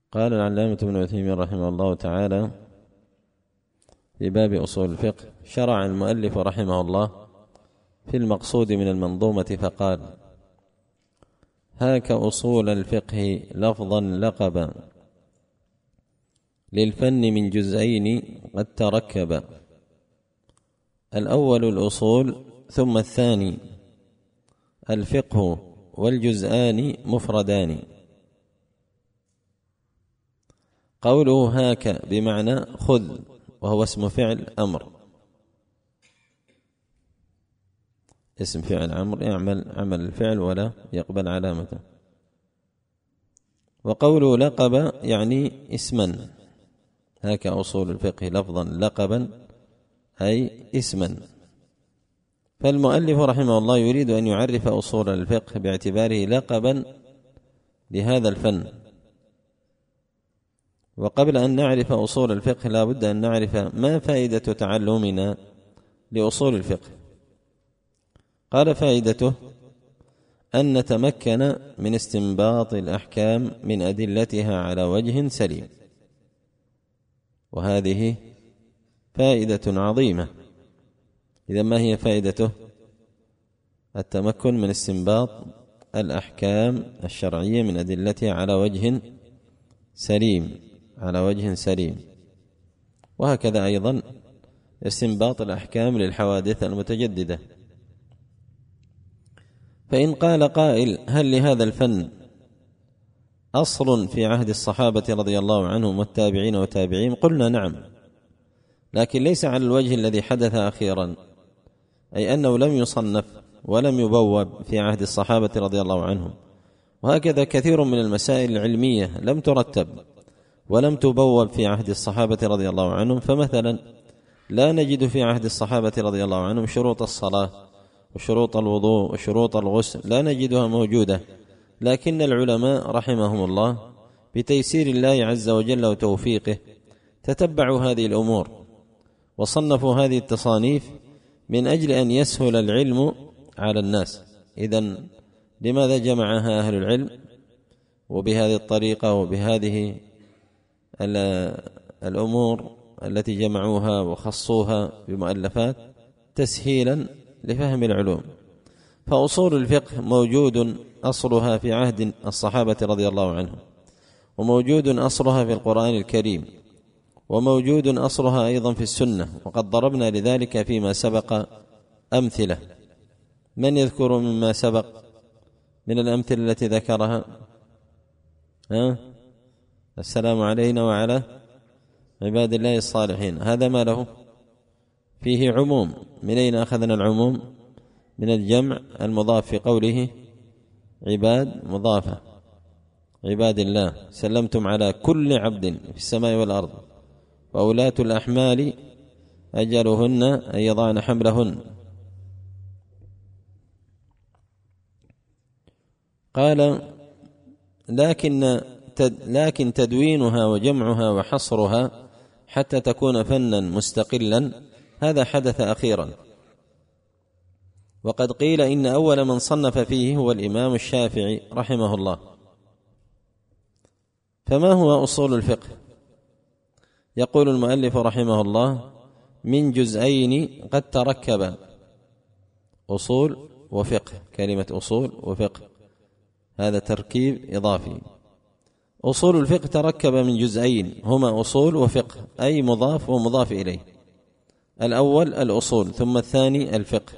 قال العلامة ابن عثيمين رحمه الله تعالى في باب أصول الفقه: شرع المؤلف رحمه الله في المقصود من المنظومة فقال: هاك أصول الفقه لفظا لقبا للفن من جزئين قد تركبا. الأول الأصول، ثم الثاني الفقه، والجزآن مفردان. قوله هاك بمعنى خذ، وهو اسم فعل أمر، اسم فعل أمر يعمل عمل الفعل ولا يقبل علامته. وقوله لقب يعني اسما، هاك أصول الفقه لفظا لقبا أي اسما. فالمؤلف رحمه الله يريد أن يعرف أصول الفقه باعتباره لقبا لهذا الفن. وقبل أن نعرف أصول الفقه لا بد أن نعرف ما فائدة تعلمنا لأصول الفقه. قال: فائدته أن نتمكن من استنباط الأحكام من أدلتها على وجه سليم. وهذه فائدة عظيمة. إذا ما هي فائدته؟ التمكن من استنباط الأحكام الشرعية من أدلتها على وجه سليم، على وجه سليم. وهكذا أيضا استنباط الأحكام للحوادث المتجددة. فإن قال قائل: هل لهذا الفن أصل في عهد الصحابة رضي الله عنهم والتابعين وتابعين؟ قلنا نعم، لكن ليس على الوجه الذي حدث أخيرا، أي أنه لم يصنف ولم يبوب في عهد الصحابة رضي الله عنهم. وهكذا كثير من المسائل العلمية لم ترتب ولم تبوب في عهد الصحابة رضي الله عنهم. فمثلا لا نجد في عهد الصحابة رضي الله عنهم شروط الصلاة وشروط الوضوء وشروط الغسل، لا نجدها موجودة، لكن العلماء رحمهم الله بتيسير الله عز وجل وتوفيقه تتبعوا هذه الأمور وصنفوا هذه التصانيف من أجل أن يسهل العلم على الناس. إذن لماذا جمعها أهل العلم وبهذه الطريقة وبهذه الأمور التي جمعوها وخصوها بمؤلفات؟ تسهيلا لفهم العلوم. فأصول الفقه موجود أصلها في عهد الصحابة رضي الله عنهم، وموجود أصلها في القرآن الكريم، وموجود أصلها أيضا في السنة، وقد ضربنا لذلك فيما سبق أمثلة. من يذكر مما سبق من الأمثلة التي ذكرها؟ السلام علينا وعلى عباد الله الصالحين. هذا ما له فيه عموم. من أين أخذنا العموم؟ من الجمع المضاف في قوله عباد، مضافة عباد الله. سلمتم على كل عبد في السماء والأرض، وأولاة الأحمال أجلهن أن يضعن حملهن. قال: لكن تدوينها وجمعها وحصرها حتى تكون فنا مستقلا هذا حدث أخيرا. وقد قيل إن أول من صنف فيه هو الإمام الشافعي رحمه الله. فما هو أصول الفقه؟ يقول المؤلف رحمه الله: من جزئين قد تركبا. أصول وفقه، كلمة أصول وفقه هذا تركيب إضافي. أصول الفقه تركب من جزئين هما أصول وفقه، أي مضاف ومضاف إليه. الأول الأصول، ثم الثاني الفقه.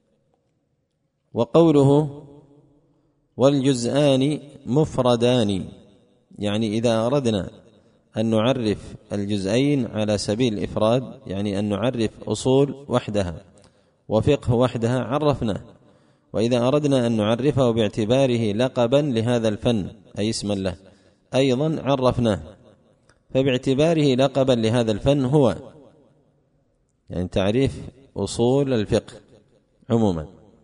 وقوله والجزآن مفردان، يعني إذا أردنا أن نعرف الجزئين على سبيل الإفراد، يعني أن نعرف أصول وحدها وفقه وحدها عرفناه. وإذا أردنا أن نعرفه باعتباره لقبا لهذا الفن أي اسما له أيضا عرفناه. فباعتباره لقبا لهذا الفن هو يعني تعريف أصول الفقه عموما: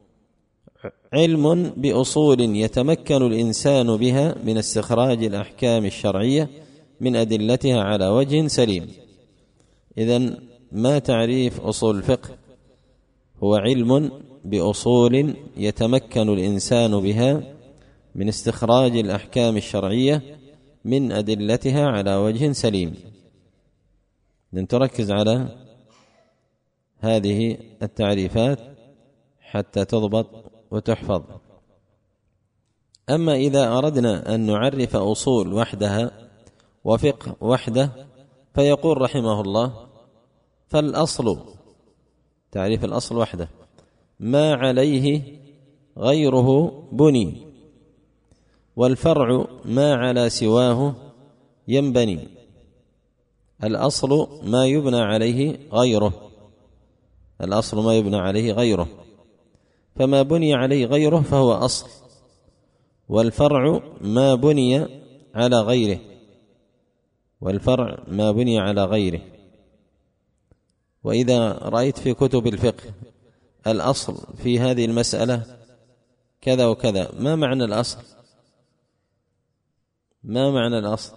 علم بأصول يتمكن الإنسان بها من استخراج الأحكام الشرعية من أدلتها على وجه سليم. إذن ما تعريف أصول الفقه؟ هو علم بأصول يتمكن الإنسان بها من استخراج الأحكام الشرعية من أدلتها على وجه سليم. لن تركز على هذه التعريفات حتى تضبط وتحفظ. أما إذا أردنا أن نعرف أصول وحدها وفقه وحده فيقول رحمه الله: فالأصل، تعريف الأصل وحده، ما عليه غيره بني، والفرع ما على سواه ينبني. الأصل ما يبنى عليه غيره، الأصل ما يبنى عليه غيره، فما بني عليه غيره فهو أصل، والفرع ما بني على غيره، والفرع ما بني على غيره. وإذا رأيت في كتب الفقه الأصل في هذه المسألة كذا وكذا، ما معنى الأصل؟ ما معنى الأصل؟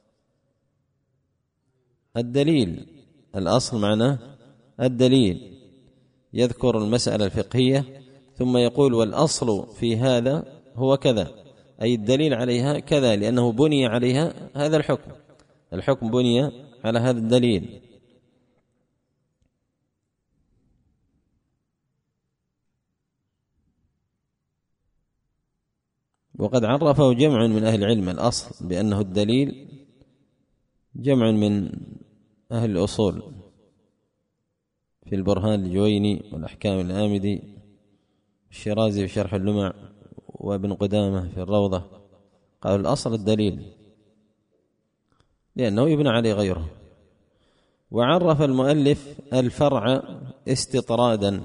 الدليل. الأصل معناه الدليل، يذكر المسألة الفقهية ثم يقول: والأصل في هذا هو كذا، أي الدليل عليها كذا، لأنه بني عليها هذا الحكم، الحكم بني على هذا الدليل. وقد عرفه جمع من أهل العلم الأصل بأنه الدليل، جمع من أهل الأصول في البرهان الجويني والأحكام الآمدي، الشيرازي في شرح اللمع، وابن قدامة في الروضة، قالوا الأصل الدليل لأنه يبنى عليه غيره. وعرف المؤلف الفرع استطرادا.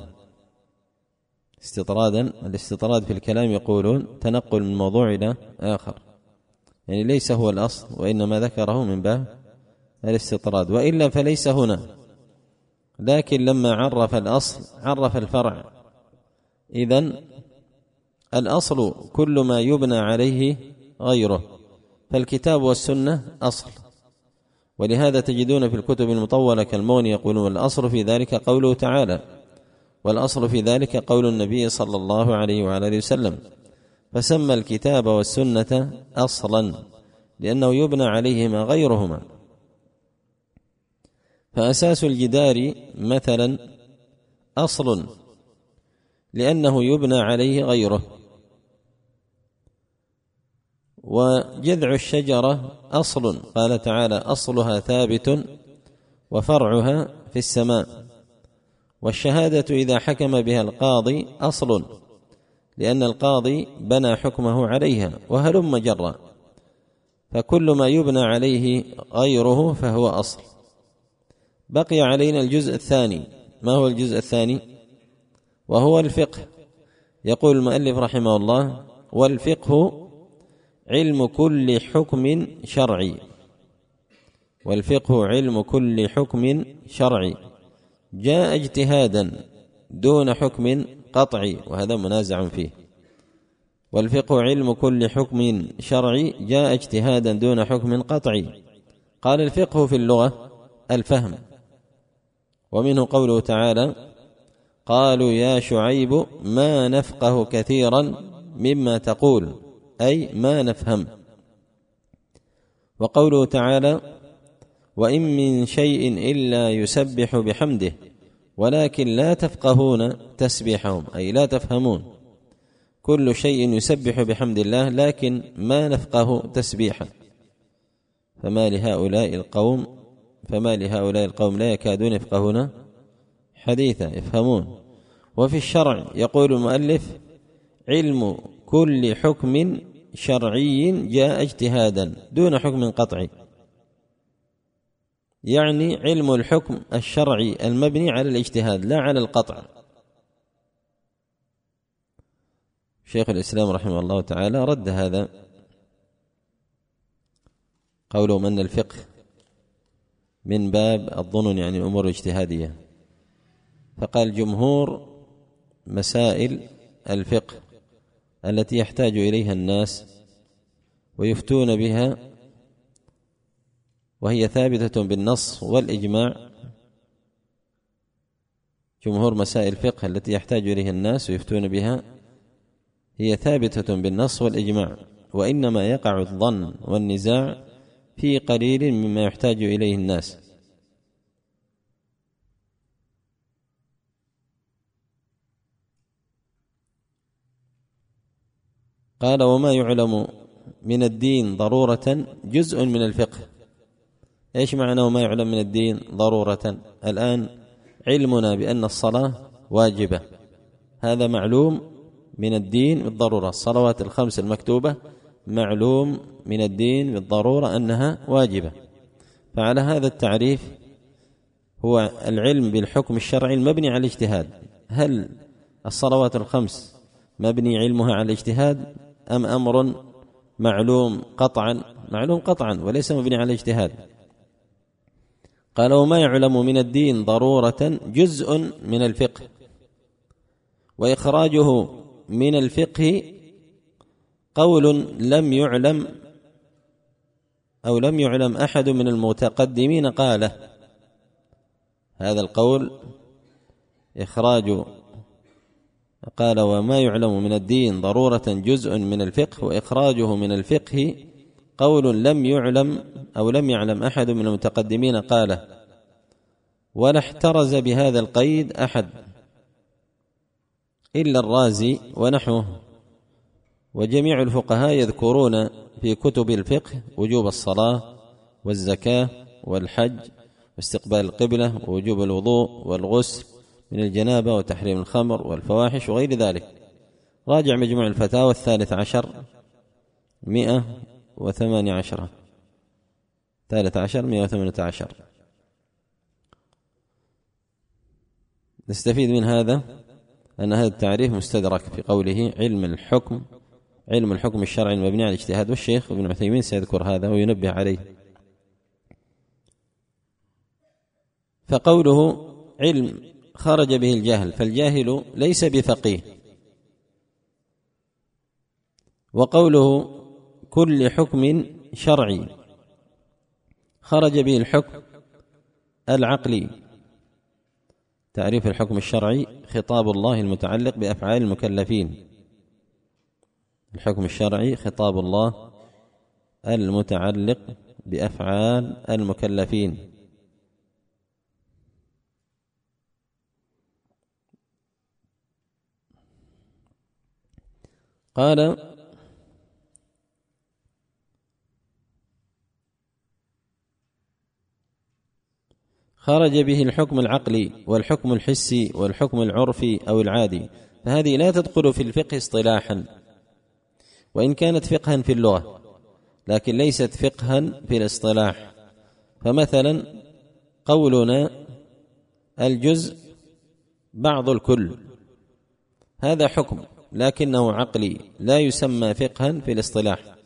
الاستطراد في الكلام يقولون تنقل من موضوع إلى آخر، يعني ليس هو الأصل وإنما ذكره من باب الاستطراد، وإلا فليس هنا. لكن لما عرف الأصل عرف الفرع. إذن الأصل كل ما يبنى عليه غيره، فالكتاب والسنة أصل. ولهذا تجدون في الكتب المطولة كالمغني يقولون: الأصل في ذلك قوله تعالى، والأصل في ذلك قول النبي صلى الله عليه وعلى آله وسلم. فسمى الكتاب والسنة أصلا لأنه يبنى عليهما غيرهما. فأساس الجدار مثلا أصل لأنه يبنى عليه غيره، وجذع الشجرة أصل، قال تعالى: أصلها ثابت وفرعها في السماء. والشهادة إذا حكم بها القاضي أصل لأن القاضي بنى حكمه عليها، وهلم جرا، فكل ما يبنى عليه غيره فهو أصل. بقي علينا الجزء الثاني. ما هو الجزء الثاني؟ وهو الفقه. يقول المؤلف رحمه الله: والفقه علم كل حكم شرعي. والفقه علم كل حكم شرعي جاء اجتهادا دون حكم قطعي، وهذا منازع فيه. والفقه علم كل حكم شرعي جاء اجتهادا دون حكم قطعي. قال: الفقه في اللغة الفهم، ومنه قوله تعالى: قالوا يا شعيب ما نفقه كثيرا مما تقول، أي ما نفهم. وقوله تعالى: وإن من شيء إلا يسبح بحمده ولكن لا تفقهون تسبيحهم، أي لا تفهمون. كل شيء يسبح بحمد الله لكن ما نفقه تسبيحا. فما لهؤلاء القوم لا يكادون يفقهون حديثا، يفهمون. وفي الشرع يقول المؤلف: علم كل حكم شرعي جاء اجتهادا دون حكم قطعي، يعني علم الحكم الشرعي المبني على الاجتهاد لا على القطع. شيخ الإسلام رحمه الله تعالى رد هذا قوله من الفقه من باب الظنن، يعني الأمور الاجتهادية، فقال: جمهور مسائل الفقه التي يحتاج إليها الناس ويفتون بها وهي ثابتة بالنص والإجماع، جمهور مسائل الفقه التي يحتاج إليها الناس ويفتون بها هي ثابتة بالنص والإجماع، وإنما يقع الظن والنزاع في قليل مما يحتاج إليه الناس. قال: وما يعلم من الدين ضرورة جزء من الفقه. إيش معنى وما يعلم من الدين ضرورة؟ الآن علمنا بأن الصلاة واجبة، هذا معلوم من الدين بالضرورة. الصلوات الخمس المكتوبة معلوم من الدين بالضرورة أنها واجبة. فعلى هذا التعريف هو العلم بالحكم الشرعي المبني على الاجتهاد. هل الصلوات الخمس مبني علمها على الاجتهاد أم أمر معلوم قطعا؟ معلوم قطعا وليس مبني على اجتهاد. قال: وما يعلم من الدين ضرورة جزء من الفقه، وإخراجه من الفقه قول لم يعلم أو لم يعلم أحد من المتقدمين قاله. هذا القول قال: وما يعلم من الدين ضرورة جزء من الفقه، وإخراجه من الفقه قول لم يعلم أو لم يعلم أحد من المتقدمين قاله، ولا احترز بهذا القيد أحد إلا الرازي ونحوه. وجميع الفقهاء يذكرون في كتب الفقه وجوب الصلاة والزكاة والحج واستقبال القبلة ووجوب الوضوء والغسل من الجنابة وتحريم الخمر والفواحش وغير ذلك. راجع مجموع الفتاوى 13 118 118. نستفيد من هذا أن هذا التعريف مستدرك في قوله علم الحكم الشرعي المبني على الاجتهاد، والشيخ ابن عثيمين سيذكر هذا وينبه عليه. فقوله علم خرج به الجهل، فالجاهل ليس بفقيه. وقوله كل حكم شرعي خرج به الحكم العقلي. تعريف الحكم الشرعي: خطاب الله المتعلق بأفعال المكلفين. الحكم الشرعي خطاب الله المتعلق بأفعال المكلفين. قال: خرج به الحكم العقلي والحكم الحسي والحكم العرفي أو العادي، فهذه لا تدخل في الفقه اصطلاحا، وإن كانت فقها في اللغة لكن ليست فقها في الاصطلاح. فمثلا قولنا الجزء بعض الكل، هذا حكم لكنه عقلي لا يسمى فقها في الاصطلاح.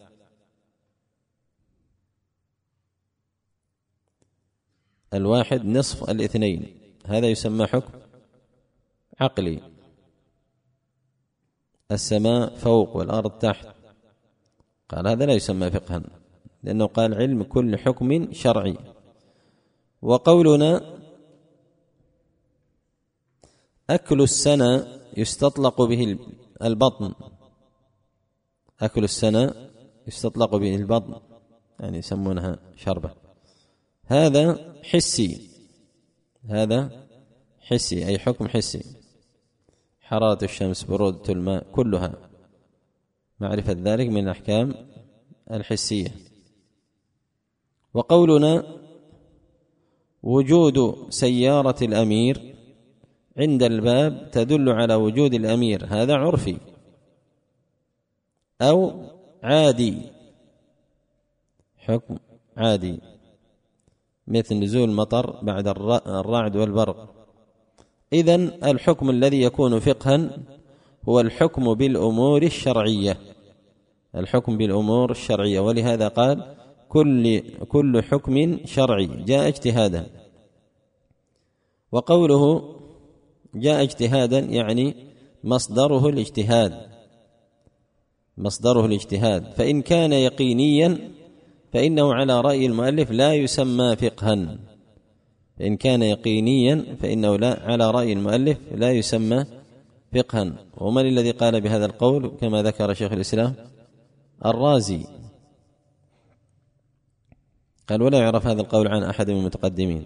الواحد نصف الاثنين، هذا يسمى حكم عقلي. السماء فوق والأرض تحت، قال هذا لا يسمى فقها لأنه قال علم كل حكم شرعي. وقولنا أكل السنة يستطلق به البطن، أكل السنة يستطلق به البطن، يعني يسمونها شربة، هذا حسي، هذا حسي أي حكم حسي. حرارة الشمس، برودة الماء، كلها معرفة ذلك من الأحكام الحسية. وقولنا وجود سيارة الأمير عند الباب تدل على وجود الأمير، هذا عرفي أو عادي، حكم عادي، مثل نزول المطر بعد الرعد والبرق. إذن الحكم الذي يكون فقها هو الحكم بالأمور الشرعية، الحكم بالأمور الشرعية. ولهذا قال كل حكم شرعي جاء اجتهادا. وقوله جاء اجتهادا يعني مصدره الاجتهاد، مصدره الاجتهاد. فإن كان يقينيا فإنه على رأي المؤلف لا يسمى فقها، فإن كان يقينيا فإنه لا على رأي المؤلف لا يسمى فقها. ومن الذي قال بهذا القول كما ذكر شيخ الإسلام؟ الرازي. قال: ولا يعرف هذا القول عن أحد من المتقدمين.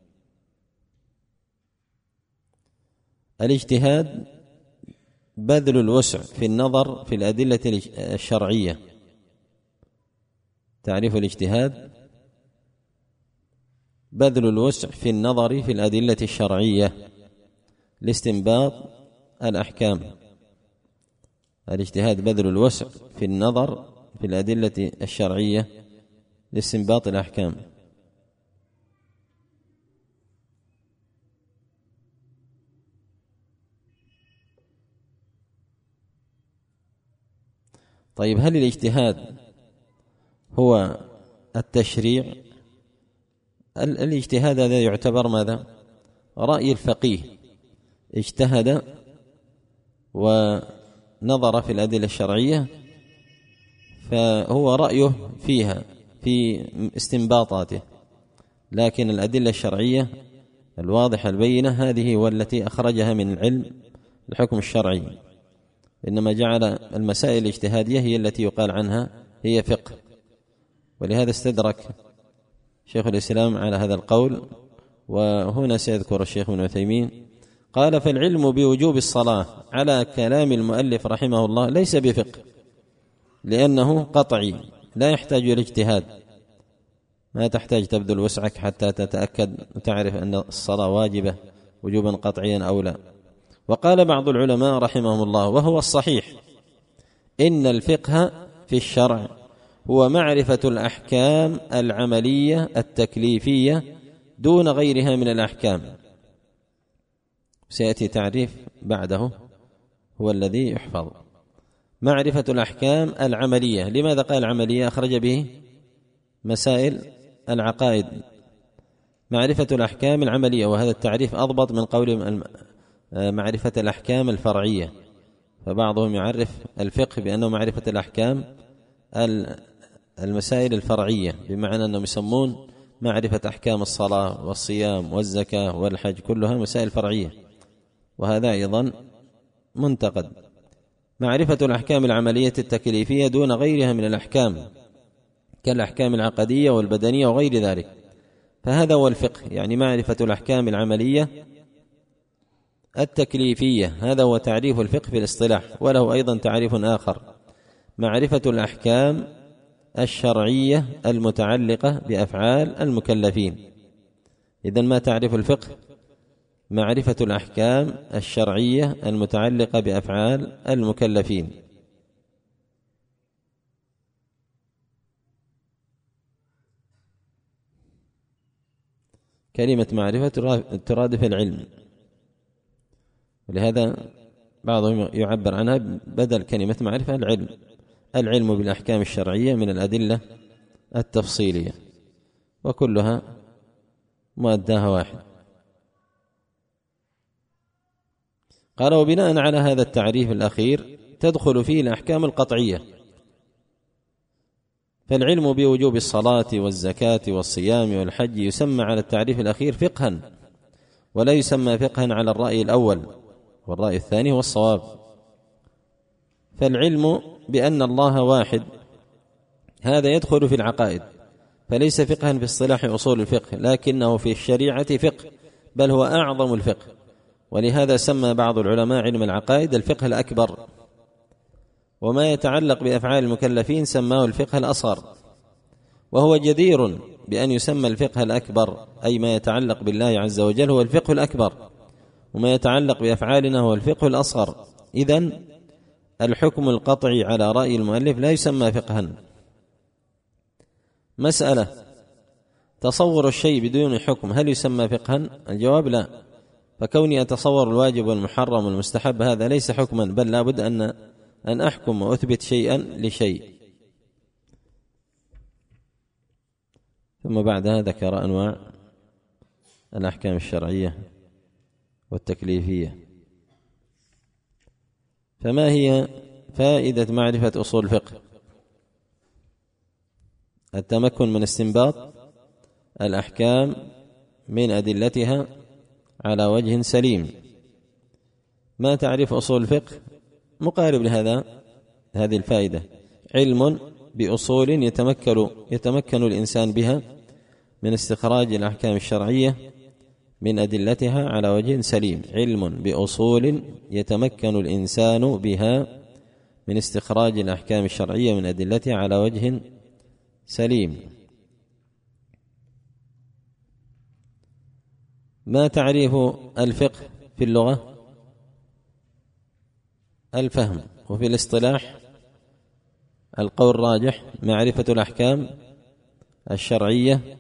الاجتهاد بذل الوسع في النظر في الأدلة الشرعية. تعريف الاجتهاد: بذل الوسع في النظر في الأدلة الشرعية لاستنباط الأحكام. الاجتهاد بذل الوسع في النظر في الأدلة الشرعية لاستنباط الأحكام. طيب، هل الاجتهاد هو التشريع؟ الاجتهاد هذا يعتبر ماذا؟ رأي الفقيه، اجتهد ونظر في الأدلة الشرعية فهو رأيه فيها في استنباطاته، لكن الأدلة الشرعية الواضحة البينة هذه هو التي أخرجها من العلم الحكم الشرعي، إنما جعل المسائل الاجتهادية هي التي يقال عنها هي فقه. ولهذا استدرك شيخ الإسلام على هذا القول، وهنا سيذكر الشيخ ابن عثيمين قال: فالعلم بوجوب الصلاة على كلام المؤلف رحمه الله ليس بفقه، لأنه قطعي لا يحتاج إلى اجتهاد، ما تحتاج تبذل وسعك حتى تتأكد وتعرف أن الصلاة واجبة وجوبا قطعيا أو لا. وقال بعض العلماء رحمهم الله وهو الصحيح: إن الفقه في الشرع هو معرفة الأحكام العملية التكليفية دون غيرها من الأحكام. سيأتي تعريف بعده هو الذي يحفظ: معرفة الأحكام العملية. لماذا قال عملية؟ أخرج به مسائل العقائد. معرفة الأحكام العملية، وهذا التعريف أضبط من قول معرفة الأحكام الفرعية، فبعضهم يعرف الفقه بأنه معرفة الأحكام المسائل الفرعية، بمعنى أنهم يسمون معرفة أحكام الصلاة والصيام والزكاة والحج كلها مسائل فرعية، وهذا أيضا منتقد. معرفة الأحكام العملية التكليفية دون غيرها من الأحكام كالأحكام العقدية والبدنية وغير ذلك، فهذا هو الفقه، يعني معرفة الأحكام العملية التكليفية. هذا هو تعريف الفقه في الاصطلاح. وله أيضا تعريف آخر: معرفة الأحكام الشرعية المتعلقة بأفعال المكلفين. إذن ما تعرف الفقه؟ معرفة الأحكام الشرعية المتعلقة بأفعال المكلفين. كلمة معرفة ترادف العلم، ولهذا بعضهم يعبر عنها بدل كلمة معرفة العلم بالأحكام الشرعية من الأدلة التفصيلية، وكلها مؤداها واحد. قال: وبناء على هذا التعريف الأخير تدخل فيه الأحكام القطعية، فالعلم بوجوب الصلاة والزكاة والصيام والحج يسمى على التعريف الأخير فقها، ولا يسمى فقها على الرأي الأول، والرأي الثاني هو الصواب. فالعلم بأن الله واحد هذا يدخل في العقائد، فليس فقها في اصطلاح أصول الفقه، لكنه في الشريعة فقه، بل هو أعظم الفقه. ولهذا سمى بعض العلماء علم العقائد الفقه الأكبر، وما يتعلق بأفعال المكلفين سماه الفقه الأصغر، وهو جدير بأن يسمى الفقه الأكبر، أي ما يتعلق بالله عز وجل هو الفقه الأكبر، وما يتعلق بأفعالنا هو الفقه الأصغر. إذن الحكم القطعي على رأي المؤلف لا يسمى فقها. مسألة: تصور الشيء بدون حكم هل يسمى فقها؟ الجواب لا، فكوني أتصور الواجب والمحرم والمستحب هذا ليس حكما، بل لا بد أن أحكم وأثبت شيئا لشيء. ثم بعدها ذكر أنواع الأحكام الشرعية والتكليفية. فما هي فائدة معرفة أصول الفقه؟ التمكن من استنباط الأحكام من أدلتها على وجه سليم. ما تعرف أصول الفقه؟ مقارب لهذه الفائدة: علم بأصول يتمكن الإنسان بها من استخراج الأحكام الشرعية من أدلتها على وجه سليم، علم بأصول يتمكن الإنسان بها من استخراج الأحكام الشرعية من أدلتها على وجه سليم. ما تعريف الفقه في اللغة؟ الفهم، وفي الاصطلاح القول الراجح معرفة الأحكام الشرعية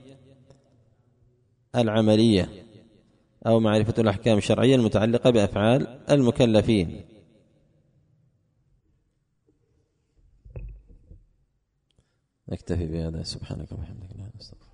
العملية أو معرفة الأحكام الشرعية المتعلقة بأفعال المكلفين. نكتفي بهذا، سبحانك وبحمدك، لا نستغفرك.